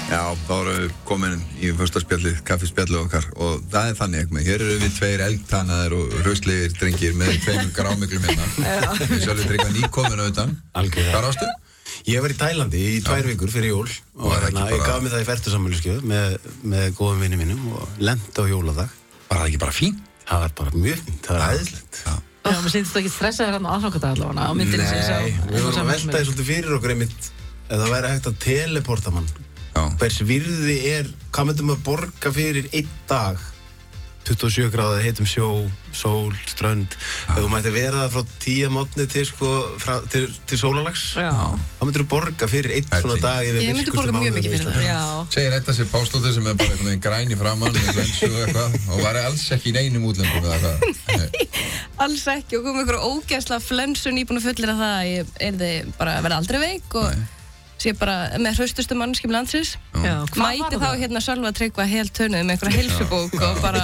Já, þá erum við komin í fyrsta spjallið, kaffispjallið okkar og það þannig ekki með. Hér eru við tveir elgtannaðir og hraustlegir drengir með tveimur grámiklum hérna. Við sjálfum drengja nýkomin auðvitað. Algjörlega. Hvað rástu? Ég var í Tælandi í 2 vikur fyrir jól og ég gaf mér það í fertusammælisgjöf með góðum vinni mínum og lenti á jóladag. Var það ekki bara fínt? Það var bara mjög fínt, það var æðislegt. Já, maður sýndist ekki stressaður hann á aðfangadag allavega á myndinni sem ég sá. Nei, við vorum að velta því svolítið fyrir okkur einmitt ef það væri hægt að teleporta mann. Hvers virði hvað myndum að borga fyrir 1 dag 27 gráða, heitum sjó, sól, strönd ef þú mætti vera það frá 10 mótni til sólalags þá myndir þú borga fyrir 1 svona dag ég myndi borga mjög mikið fyrir það segir þetta sér Pálsdóttir sem bara einhvern veginn græni framann með flensu og eitthvað og var alls ekki í neinum útlöndum eða eitthvað alls ekki og komið ykkur ógeðsla flensu nýbúin að fullera það að ég yrði bara að vera aldrei veik og sé bara með hraustustu mannskjum landsins mæti þá hérna Sölva Tryggva helt tönuð með einhverja heilsubók og bara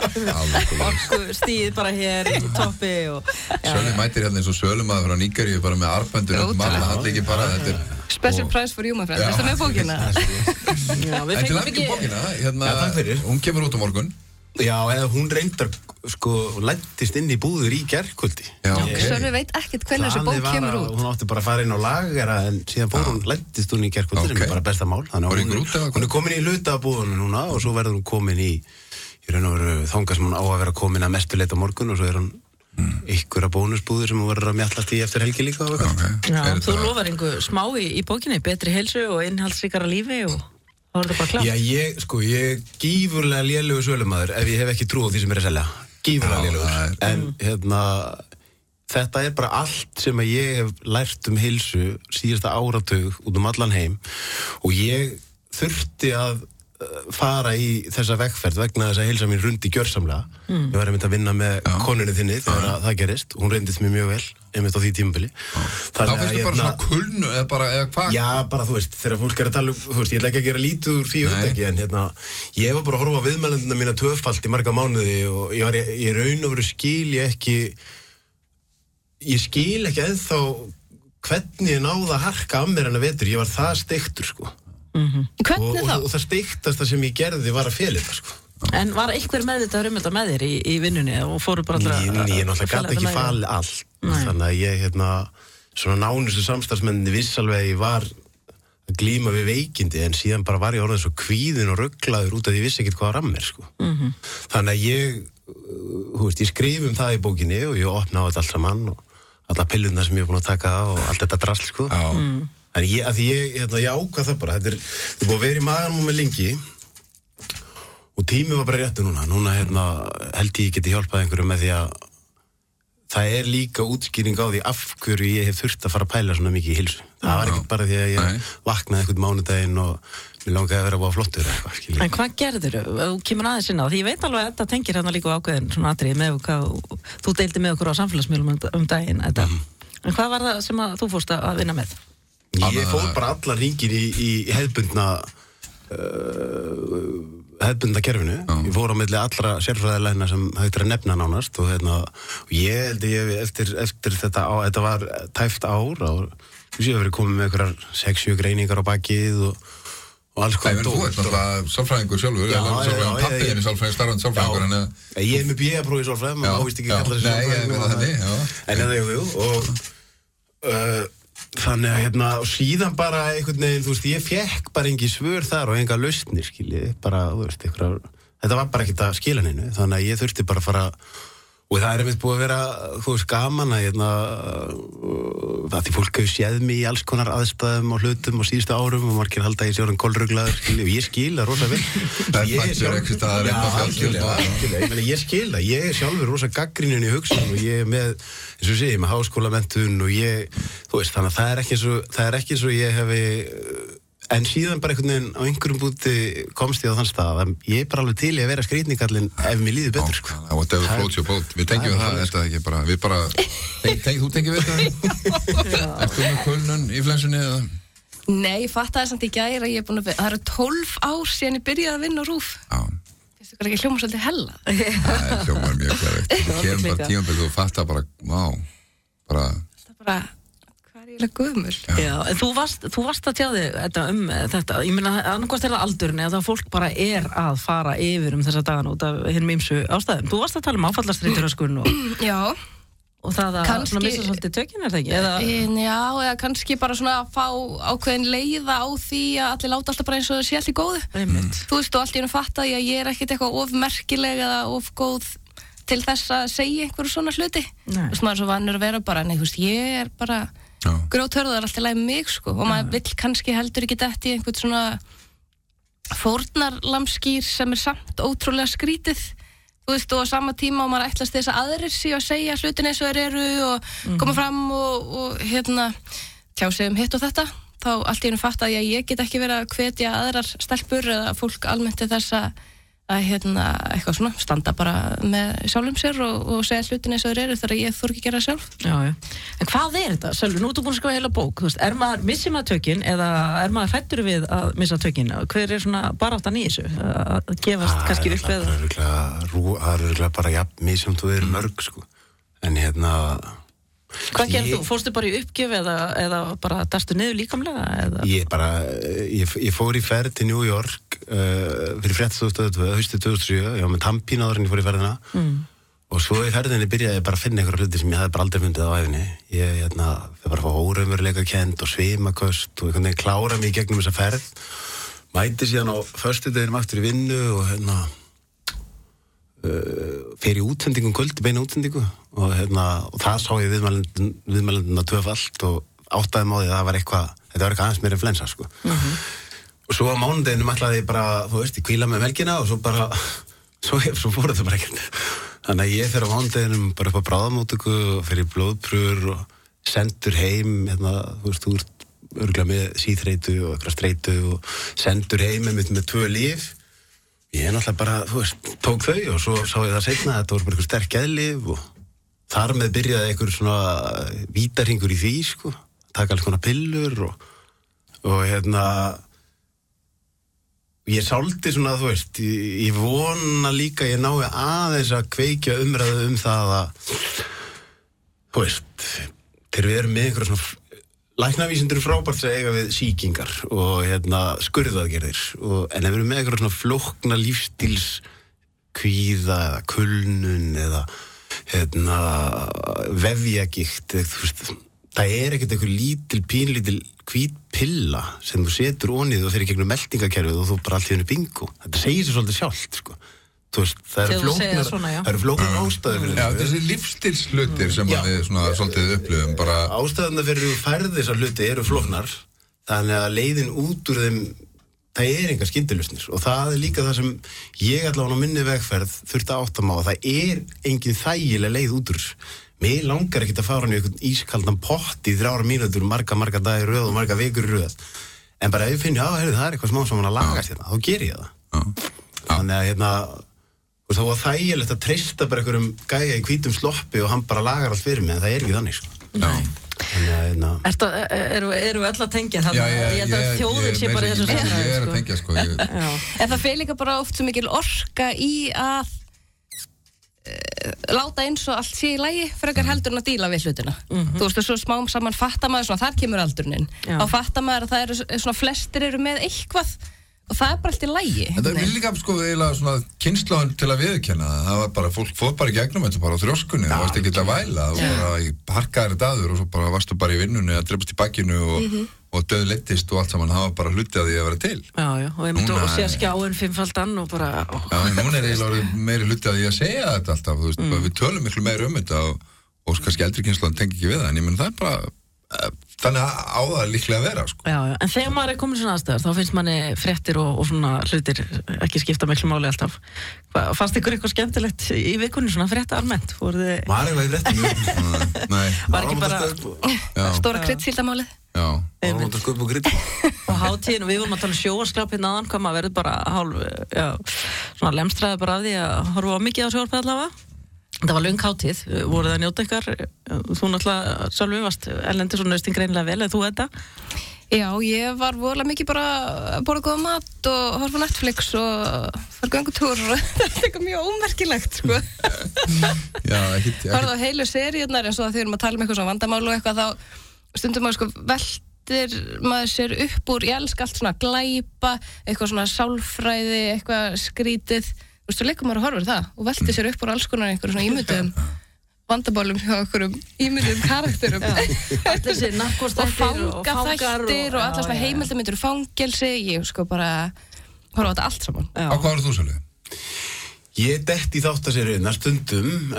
stíð bara hér í toppi Sölvi mætir hérna eins og sölumaður frá Nígeríu bara með armböndur hann ekki bara special price for you my friend veistu með bókina? En til ekki bókina hérna, hún kemur út á morgun Já, eða hún reyndar læddist inn í búður í gærkvöldi Sölvi veit ekkert hvernig þessi bók kemur út Hún átti bara að fara inn á lagera en síðan fór hún læddist hún í gærkvöldi sem er bara besta mál Hún komin í hlutabúðunum núna og svo verður hún komin í raun og veru þangað sem hún á að vera komin að mestu leit á morgun og svo hún ykkur að bónusbúður sem hún verður að mjallast í eftir helgi líka Þú lofar einhver smá í bókinni betri heilsu og innhaldsríkara lífi og Já, ég gífurlega lélegur sölumaður ef ég hef ekki trú á því sem er að selja. Gífurlega lélegur. En þetta bara allt sem að ég hef lært heilsu síðasta áratug út allan heim og ég þurfti að fara í þessa vegferð vegna þess að heilsa mín rundi gjörsamlega. Ég var einmitt að vinna með konunni þinni þegar það gerist. Hún reyndist mér mjög vel, einmitt á því tímabili. Þá finnst þú bara svona kulnu eða hvað? Já, bara þú veist, þegar fólk er að tala þú veist, ég ætla ekki að gera lítið úr því hugtaki en ég var bara að horfa á viðmælendina mína tvöfalt í marga mánuði og ég raun og veru skil ekki ennþá hvernig ég náði að harka af mér en að vetur. Ég var það steiktur, sko. Hvernig þá? Og það steiktasta sem ég gerði var að fela þetta, sko. En var einhver meðvitað með þér í vinnunni og fóru bara allra Ég náttúrulega gat ekki falið allt þannig að ég svona nánustu samstarfsmenninni viss alveg að ég var að glíma við veikindi en síðan bara var ég orðið svo kvíðinn og rugglaður út að ég vissi ekkert hvað var að mér sko. Þannig að ég skrif það í bókinni og ég opna á þetta allt saman og alla pillurnar sem ég er búin að taka og allt þetta drasl sko. En ég ákvað það bara þetta er búið að vera í maganum með lengi og tími var bara réttu núna held ég geti hjálpað einhverju með því að það er líka útskýring á því af hverju ég hef þurft að fara að pæla svona mikið í heilsu það var ekkert bara því að ég vaknaði einhvern mánudaginn og mér langaði að vera búið flottur eitthvað En hvað gerður þú kemur aðeins inn á því ég veit alveg að þetta tengir hérna líka ákveðin svona atriði með hvað þú deildi með okkur á samfélagsmiðlum daginn En hvað var það sem að þú fórst að vinna með? Ég fór bara allar hringir í hefðbundna kerfinu ég fór á milli allra sérfræðilækna sem hægt er að nefna nánast og ég held ég eftir þetta var tæft ár og ég hef verið komið með einhverjar 6-7 greiningar á bakið og alls hvað þú ert náttúrulega sálfræðingur sjálfur pappiðin er starfandi sálfræðingur ég hef með BA-próf í sálfræðum og ávist ekki kalla þessi sálfræðingur þannig að og síðan bara einhvern veginn, þú veist, ég fekk bara engi svör þar og enga lausnir, skiljið, bara, þú veist, þetta var bara ekkert að skila neinu, þannig að ég þurfti bara að fara, og það er einmitt búið að vera, þú veist, gaman að, því fólk hefur séð mig í alls konar aðstæðum og hlutum á síðustu árum og margir halda ég sé orðinn kolruglaður, skiljið, og ég skil það rosa vel. Ég skil það, ég er sjálfur rosa gagnrýninn í hugsun og ég er með, eins og sé, með háskólamenntun og þú veist, þannig að það er ekki svo ég hefi, en síðan bara einhvern veginn á einhverjum búti komst ég á þann stað að ég er bara alveg til í að vera skrýtnikallinn ef mér líður betur, sko. Whatever floats your boat. Við tengjum það, þetta ekki bara, við bara, þú tengjum við þetta? Ertu með kulnun í flensunni eða? Nei, ég fattaði samt í gær að ég er búin að það eru 12 ár síðan ég byrjaði að vinna á RÚV. Finnst þú ekki hljóma svolítið hella? Það hljómar mjög gerðið. Þú kemur bara tímabil og fattar bara, vá, bara... Það bara, hvað er gömul. Já, en þú varst að tjá þig þetta, ég meina annarkvæmst það aldurinn eða það fólk bara að fara yfir þessa dagana út af hinum ýmsu ástæðum. Þú varst að tala áfallastreituröskun og það að svona missa svolítið tökin, það ekki? Já, eða kannski bara svona að fá ákveðin leiða á því að allir láta alltaf bara eins og það sé allt í góðu. Þú veist, og allt í einu fatta ég að ég ekkert eitthvað of merkileg eða of góð til þess að segja einhverju svona hluti. Þú veist, maður er svo vannur að vera bara, nei, þú veist, ég bara grjóthörðar alltaf læg mig, sko, og maður vill kannski heldur ekki dætt í einhvern svona fórnarlamskýr sem samt ótrúlega skrítið. Þú veist, og á sama tíma og maður ætlast þess að aðrir séu að segja hlutin eins og þeir eru og koma fram og tjá sig hitt og þetta, þá allt í einu fatt að ég get ekki verið að hvetja aðrar stelpur eða fólk almennt til þess að eitthvað svona, standa bara með sjálfum sér og segja hlutin eins og þeir eru þegar ég þurfi ekki að gera það sjálf. Já. En hvað þetta, Sölvi? Nú ertu búin að skrifa heila bók, þú veist, missir maður tökin eða maður hræddur við að missa tökin? Hver svona baráttan í þessu? Að gefast kannski upp eða? Það er örugglega bara jafn misjum þú eru mörg, sko. En hvað gerði þú? Fórstu bara í uppgjöf eða bara dastu niður líkamlega? Ég fór í ferð til New York fyrir fréttastöð haustið 2007, ég var með tannpínu áður en ég fór í ferðina og svo í ferðinni byrjaði ég bara að finna einhverja hluti sem ég hafði bara aldrei fundið á æfinni. Ég fyrir bara að fá óraunveruleikakennd og svimaköst og einhvern veginn klára mig í gegnum þessa ferð, mæti síðan á föstudeginum aftur í vinnu og fer í útsendingum kvöld, beina útsendingu og það sá ég viðmælendina tvöfalt og áttaði á því að það var eitthvað aðeins meira en flensa, sko. Og svo á mánudeginum ætlaði ég bara, þú veist, ég hvíla með melgina og svo fór þetta bara ekkert. Þannig að ég fer á mánudeginum bara upp á bráðamóttöku og fer í blóðprufur og sendur heim, þú veist, þú ert örugglega með síþreytu og eitthvað streitu og sendur heim með 2 lyf. Ég náttúrulega bara, þú veist, tók þau og svo sá ég það seinna að þetta voru bara eitthvað sterk geðlyf og þar með byrjaði einhver svona vítarhingur í því, sko, taka alls konar pillur og ég sáldi svona, þú veist, ég vona líka ég nái aðeins að kveikja umræðu það að, þú veist, þegar við erum með einhverja svona læknavísindur frábært að eiga við sýkingar og skurðaðgerðir en ef við erum með einhverja svona flókna lífstíls kvíða eða kulnun eða vefjagigt, þú veist, það ekkert einhver pínlítil hvít pilla sem þú setur onið og þeir gegnum meltingakerfið og þú bara allt í hennu bingo. Þetta segir sér svolítið sjálft, sko. Þú veist, það eru flóknar ástæður fyrir þessu. Já, þessi lífstilshlutir sem við svona svolítið upplifum bara. Ástæðurnar fyrir þú færð þessar hluti eru flóknar, þannig að leiðin út úr þeim, það engar skyndilausnir og það líka það sem ég allavega á minni vegferð þurfti að átta mig á að það engin þægileg leið út úr. Mér langar ekkert að fara í einhvern ískaldan pott í 3 mínútur, marga dagar röð og marga vikur röð. En bara ef ég finn, það er eitthvað smá saman að lagast þá ger ég það. Þannig að og þá var þægilegt að treysta bara einhverjum gæja í hvítum sloppi og hann bara lagar allt fyrir mig, en það ekki þannig, sko. Erum við öll að tengja þannig? Ég held að þjóðin sé bara þessu svona. Ég að tengja, sko. En það fer líka bara oft svo mikil orka í að láta eins og allt sé í lagi frekar heldur en að díla við hlutina. Þú veist, svo smám saman fattar maður svona, þar kemur aldurinn. Þá fattar maður að það eru svona flestir eru með eitthvað og það bara allt í lagi. En það er líka, sko, eiginlega svona kynslóðin til að viðurkenna það. Það var bara, fólk fór bara í gegnum þetta bara á þrjóskunni, það varst ekki að væla, það var bara í harkaðri dagur og svo bara varstu bara í vinnunni að drepast í bakkinu og döðleittist og allt saman, það var bara hluti að því að vera til. Já, og ég myndi að sé skjáin 5-faldan og bara... Já, en núna eiginlega meiri hluti að því að segja þetta alltaf, þú veist, við tölum miklu meira þetta og kannski eldri kynslóðin tengi ekki við það, en ég menn það bara... Þannig á það líklega að vera, sko. Já, en þegar maður komin svona aðstæðar þá finnst manni fréttir og svona hlutir ekki skipta miklu máli alltaf. Fannst ykkur eitthvað skemmtilegt í vikunni svona frétta almennt? Var eitthvað í fréttum? Nei. Var ekki bara stóra kryddsildarmálið? Já. Var það að sköpa krydd? Og hátíðin, við vorum að tala sjóarsklap hérna aðan, hvað maður verður bara svona lemstraði bara af því að horfa mikið á sjóarpið allavega. Það var löng hátíð, voruð það að njóta ykkar, þú náttúrulega sjálf varst erlendir svo naustin greinilega vel, eða þú þetta? Já, ég var voðalega mikið bara að borða góða mat og horfa Netflix og fara göngutúr og það er eitthvað mjög ómerkilegt, sko. Já, ekkert. Horfði á heilu seríurnar eins og þegar við erum að tala um eitthvað svona vandamál og eitthvað þá stundum maður sko veltir maður sér upp úr, ég elska allt svona glæpa, eitthvað svona sálfræði, eitthvað skrítið, þú veist, svo leikur maður að horfa það og veltir sér upp úr alls konar einhverjum svona ímyndum vandabálum hjá einhverjum ímyndum karakterum allir þessi narkóstættir og fangaþættir og allar svona heimildarmyndir fangelsi, ég sko bara horfa á þetta allt saman. Á hvað eru þú svolítið? Ég detti í þáttaseríuna stundum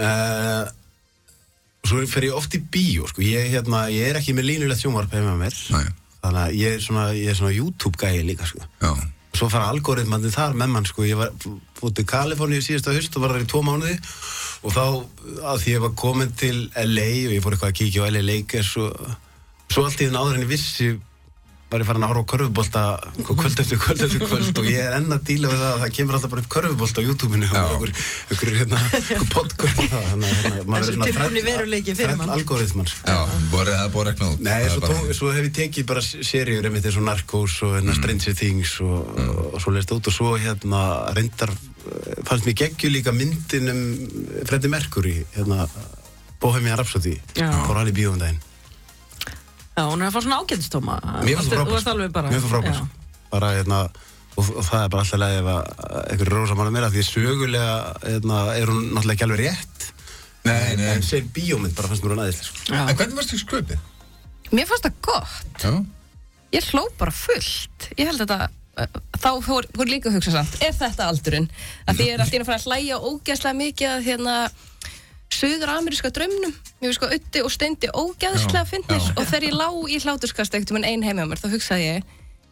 og svo fer ég oft í bíó, sko. Ég er ekki með línulegt sjónvarp heima með mér. Nei. Þannig að ég er svona YouTube-gæi líka, sko. Já. Svo fara algoritmandi þar með mann, sko. Ég var fótt til Kaliforníu síðasta haust og var þar í 2 mánuði og þá, að því ég var komin til LA og ég fór eitthvað að kíkja á LA Lakers og svo allt í þenn áður en ég vissi var ég farin að horfa á körfubolta kvöld eftir kvöld og ég er enn að díla við það að það kemur alltaf bara upp körfubolta á YouTube-inu og einhver podcast þannig að maður er tilbúin í veruleiki fyrir mann algoritman. Já, það er búið að rekna út. Nei, svo hef ég tekið bara seríur einmitt eins og Narcos og Stranger Things og svo leist út og svo reyndar fannst mér geggju líka myndin Freddie Mercury Bohemian Rhapsody fór alveg í bíó daginn. Já, hún er að fá svona ágætistóma. Mér fannst það frábært. Bara, og það er bara alltaf leið ef einhverju rósa mann að mér að því sögulega er hún náttúrulega ekki alveg rétt. Nei. En sem bíómynd bara fannst mér hún aðeinslega, sko. En hvernig varst þú skröpið? Mér fannst það gott. Já. Ég hló bara fullt. Ég held að þá fór líka að hugsa samt, er þetta aldurinn? Að því ég er alltaf að fara að hlæja ógeðslega mikið að suður-ameríska draumnum. Mér finnst sko Uddi og Steindi ógeðslega fyndnir og þegar ég lá í hláturskast einhvern ein heima á mér, þá hugsaði ég,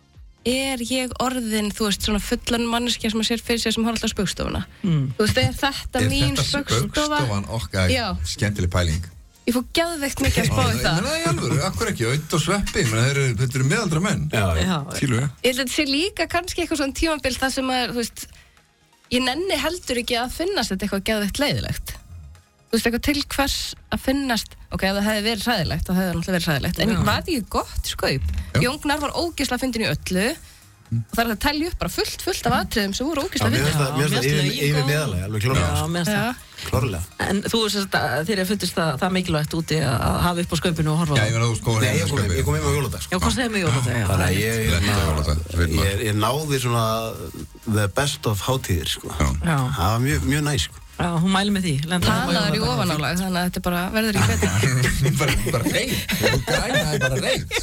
er ég orðin, þú veist, svona fullan manneskja sem að sér fyrir sér sem horf alltaf á Spaugstofuna? Þú veist, er þetta mín Spaugstofa? Er þetta Spaugstofan okkar skemmtileg pæling? Ég fór geðveikt mikið að spá í það. Nei, alveg, akkur ekki, Uddi og Sveppi, þetta eru miðaldra menn. Já. Fílu við. Ég held að þetta sé líka kannski eitthvað svona tímabil það sem að, þú veist, ég nenni heldur ekki að finnast þetta eitthvað geðveikt leiðilegt. Þú veist, eitthvað til hvers að finnast, ok, ef það hefði verið hræðilegt, þá hefði það náttúrulega verið hræðilegt, en var þetta ekki gott skaup? Jóngnar var ógeðslega fyndin í öllu og það er að telja upp bara fullt af atriðum sem voru ógeðslega fyndin. Mér finnst það yfir meðalagi, alveg klárlega. En þú veist að þér finnst það mikilvægt úti að hafa upp á skaupinu og horfa á það? Já, ég meina þú sko ég kom heim á jóladag. Já, hvað segir mig jóladag? Þannig að ég náði svona the best of hátíðir, sko. Það var mjög næs, sko. Já, hún mæli með því. Talaður í ofanálag, þannig að þetta bara verður ekki betra. Bara reynd. Þú grænaði bara reynd.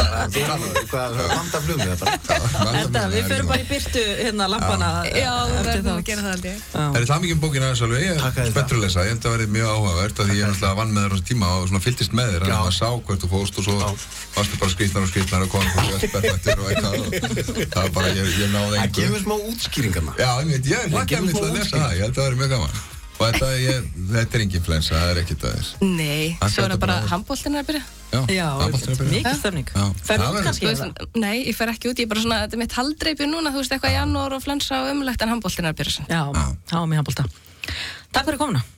Hvað vanda flugum við það? Við förum bara í byrtu lampana. Já, við verðum að gera það aldrei. Það er það mikið bókin aðeins alveg. Ég er spenntur að lesa. Ég held að það verið mjög áhugavert að því ég náttúrulega vann með þér á þessu tíma og svona fylgdist með þér. Þannig að sá hvert þú fórst og svo varstu bara skrýtnar og konur og spenntur og eitthvað. Það var bara, ég náði einhverju. Það gefur smá útskýringarna. Já, ég hlakkaði mig til að lesa það. Ég held að það verið mjög gaman. Og þetta er engin flensa, það er ekkert aðeins. Nei, svo er það bara handboltinn að byrja. Já, mikið stöfning. Ferðu út kannski? Nei, ég fer ekki út, ég er bara svona, þetta er mitt haldreipi núna, þú veist, eitthvað í janúar og flensa og umlegt en handboltinn að byrja. Já, þá er mér handbolta. Takk fyrir komuna.